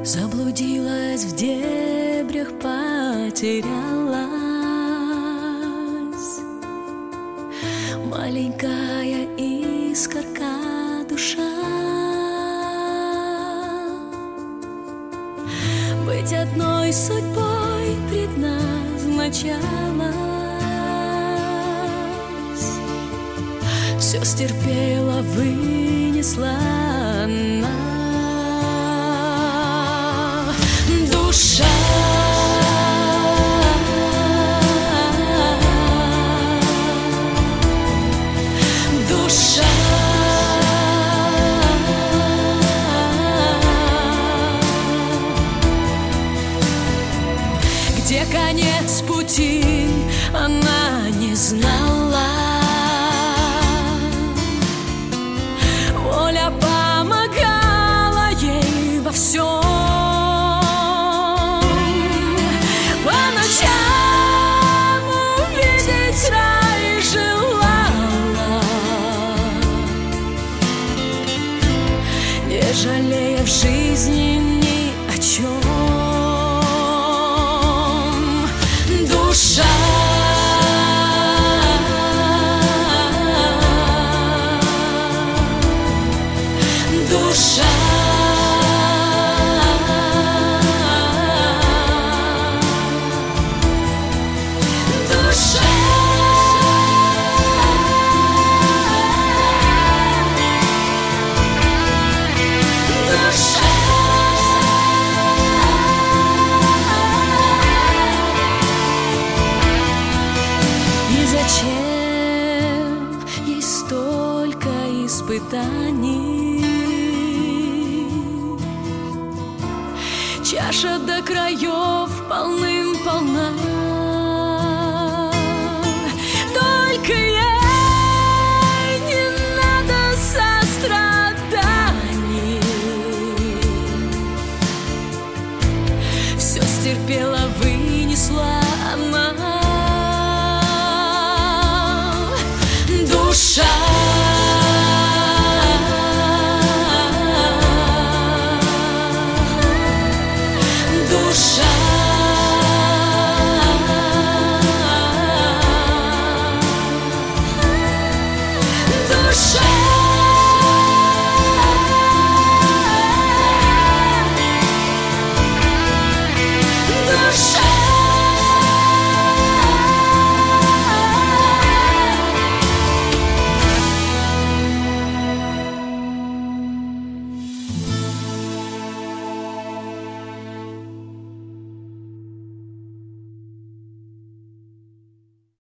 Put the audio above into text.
Заблудилась в дебрях, потерялась маленькая искорка душа. Быть одной судьбой предназначалась, все стерпела, вынесла она. Душа, душа, где конец пути, она не знала. Воля помогала ей во всем. Не жалея в жизни ни о чем. Душа, душа, душа. Зачем ей столько испытаний? Чаша до краев полным-полна.